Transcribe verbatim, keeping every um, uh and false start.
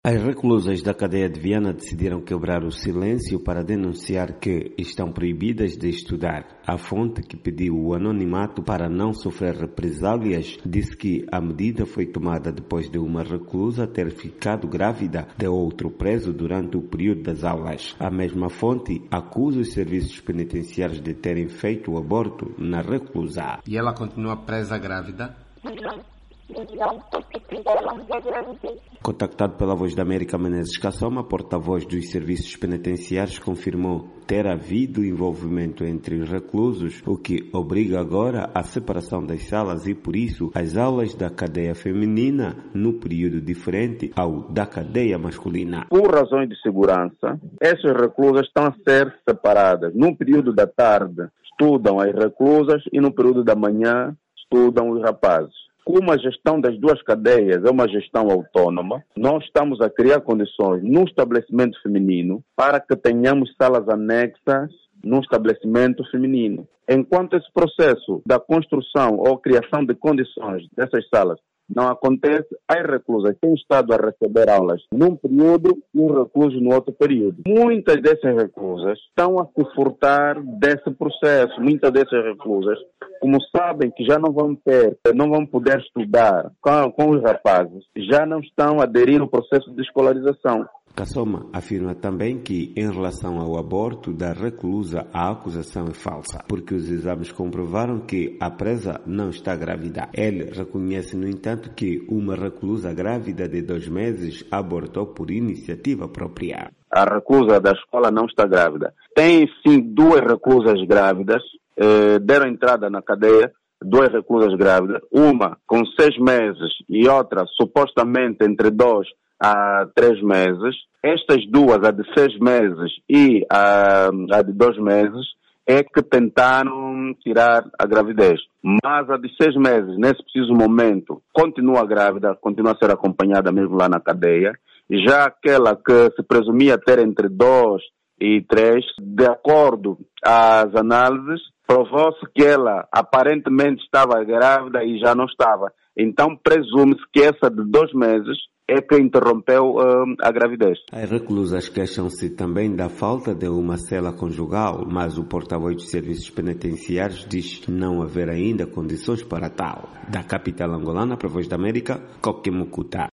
As reclusas da cadeia de Viana decidiram quebrar o silêncio para denunciar que estão proibidas de estudar. A fonte, que pediu o anonimato para não sofrer represálias, disse que a medida foi tomada depois de uma reclusa ter ficado grávida de outro preso durante o período das aulas. A mesma fonte acusa os serviços penitenciários de terem feito o aborto na reclusa. E ela continua presa grávida? Contactado pela Voz da América, Menezes Kassoma, porta-voz dos serviços penitenciários, confirmou ter havido envolvimento entre os reclusos, o que obriga agora a separação das salas e, por isso, as aulas da cadeia feminina no período diferente ao da cadeia masculina. Por razões de segurança, essas reclusas estão a ser separadas. No período da tarde estudam as reclusas e no período da manhã estudam os rapazes. Como a gestão das duas cadeias é uma gestão autônoma, nós estamos a criar condições no estabelecimento feminino para que tenhamos salas anexas no estabelecimento feminino. Enquanto esse processo da construção ou criação de condições dessas salas não acontece, as reclusas têm estado a receber aulas num período e os reclusos no outro período. Muitas dessas reclusas estão a se furtar desse processo. Muitas dessas reclusas, como sabem que já não vão ter, não vão poder estudar com, com os rapazes, já não estão a aderir ao processo de escolarização. Kassoma afirma também que, em relação ao aborto da reclusa, a acusação é falsa, porque os exames comprovaram que a presa não está grávida. Ele reconhece, no entanto, que uma reclusa grávida de dois meses abortou por iniciativa própria. A reclusa da escola não está grávida. Tem, sim, duas reclusas grávidas, eh, deram entrada na cadeia, duas reclusas grávidas, uma com seis meses e outra supostamente entre dois há três meses. Estas duas, a de seis meses e a, a de dois meses, é que tentaram tirar a gravidez. Mas a de seis meses, nesse preciso momento, continua grávida, continua a ser acompanhada mesmo lá na cadeia. Já aquela que se presumia ter entre dois e três, de acordo às análises, provou-se que ela aparentemente estava grávida e já não estava. Então presume-se que essa de dois meses é que interrompeu uh, a gravidez. As reclusas queixam-se também da falta de uma cela conjugal, mas o porta-voz dos serviços penitenciários diz não haver ainda condições para tal. Da capital angolana, para a Voz da América, Coque Mucuta.